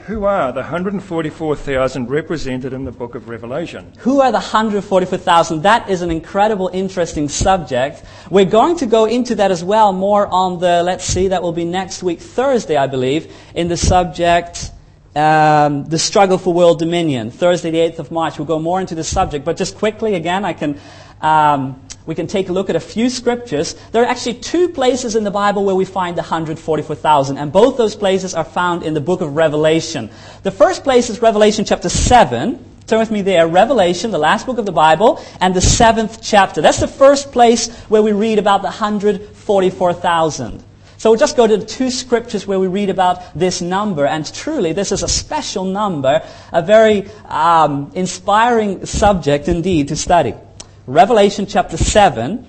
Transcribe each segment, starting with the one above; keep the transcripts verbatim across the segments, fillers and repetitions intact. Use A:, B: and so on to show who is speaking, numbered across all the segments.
A: who are the one hundred forty-four thousand represented in the book of Revelation?
B: Who are the one hundred forty-four thousand? That is an incredible, interesting subject. We're going to go into that as well more on the, let's see, that will be next week, Thursday, I believe, in the subject, um, the struggle for world dominion. Thursday, the eighth of March, we'll go more into the subject. But just quickly, again, I can... Um, we can take a look at a few scriptures. There are actually two places in the Bible where we find the one hundred forty-four thousand, and both those places are found in the book of Revelation. The first place is Revelation chapter seven. Turn with me there. Revelation, the last book of the Bible, and the seventh chapter. That's the first place where we read about the one hundred forty-four thousand. So we'll just go to the two scriptures where we read about this number, and truly this is a special number, a very um, inspiring subject indeed to study. Revelation chapter seven,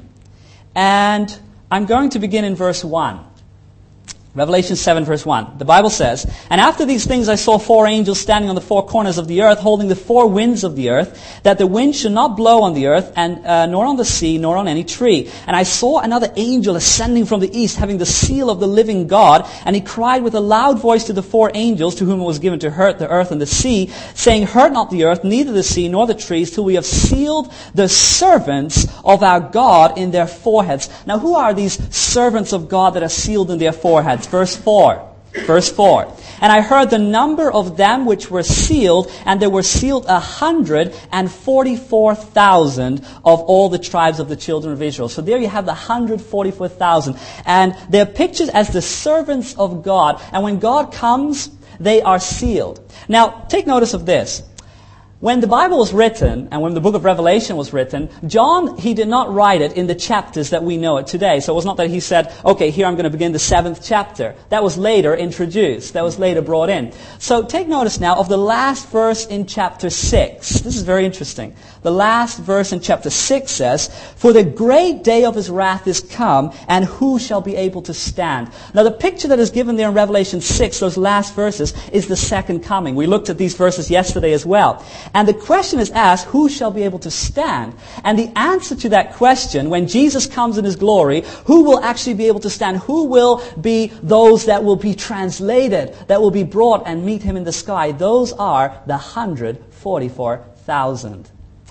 B: and I'm going to begin in verse one. Revelation seven verse one. The Bible says, "And after these things I saw four angels standing on the four corners of the earth, holding the four winds of the earth, that the wind should not blow on the earth, and uh, nor on the sea, nor on any tree. And I saw another angel ascending from the east, having the seal of the living God, and he cried with a loud voice to the four angels, to whom it was given to hurt the earth and the sea, saying, Hurt not the earth, neither the sea, nor the trees, till we have sealed the servants of our God in their foreheads." Now, who are these servants of God that are sealed in their foreheads? Verse four. Verse four. "And I heard the number of them which were sealed, and there were sealed a hundred and forty-four thousand of all the tribes of the children of Israel." So there you have the one hundred forty-four thousand. And they're pictured as the servants of God. And when God comes, they are sealed. Now, take notice of this. When the Bible was written, and when the book of Revelation was written, John, he did not write it in the chapters that we know it today. So it was not that he said, okay, here I'm going to begin the seventh chapter. That was later introduced. That was later brought in. So take notice now of the last verse in chapter six. This is very interesting. The last verse in chapter six says, "For the great day of his wrath is come, and who shall be able to stand?" Now the picture that is given there in Revelation six, those last verses, is the second coming. We looked at these verses yesterday as well. And the question is asked, who shall be able to stand? And the answer to that question, when Jesus comes in his glory, who will actually be able to stand? Who will be those that will be translated, that will be brought and meet him in the sky? Those are the one hundred forty-four thousand.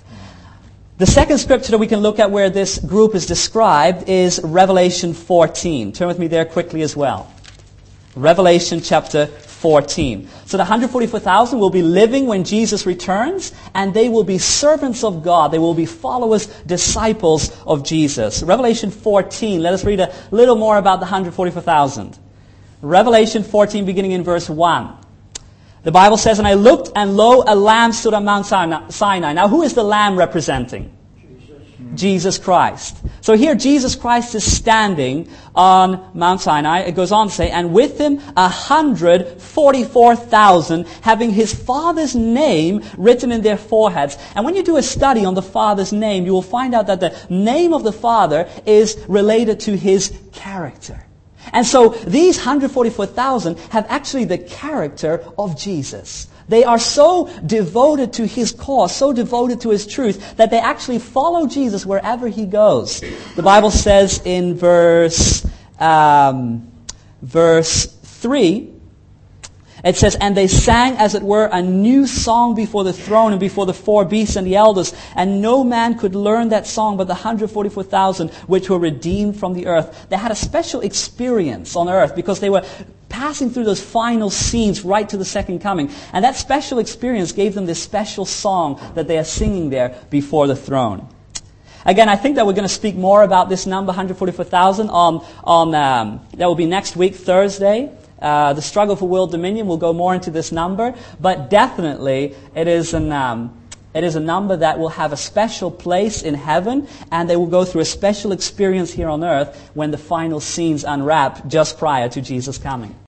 B: The second scripture that we can look at where this group is described is Revelation fourteen. Turn with me there quickly as well. Revelation chapter fourteen. So the one hundred forty-four thousand will be living when Jesus returns, and they will be servants of God. They will be followers, disciples of Jesus. Revelation fourteen, let us read a little more about the one hundred forty-four thousand. Revelation fourteen, beginning in verse one. The Bible says, "And I looked, and lo, a lamb stood on Mount Sinai." Now, who is the lamb representing? Jesus Christ. So here Jesus Christ is standing on Mount Sinai. It goes on to say, "And with him a hundred forty-four thousand, having his Father's name written in their foreheads." And when you do a study on the Father's name, you will find out that the name of the Father is related to his character. And so these one hundred forty-four thousand have actually the character of Jesus. They are so devoted to his cause, so devoted to his truth, that they actually follow Jesus wherever he goes. The Bible says in verse um, verse three, it says, "And they sang, as it were, a new song before the throne and before the four beasts and the elders. And no man could learn that song but the one hundred forty-four thousand which were redeemed from the earth." They had a special experience on earth because they were passing through those final scenes right to the second coming. And that special experience gave them this special song that they are singing there before the throne. Again, I think that we're going to speak more about this number, one hundred forty-four thousand, on, on um, that will be next week, Thursday. Uh, the struggle for world dominion will go more into this number, but definitely it is an um, it is a number that will have a special place in heaven, and they will go through a special experience here on earth when the final scenes unwrap just prior to Jesus coming.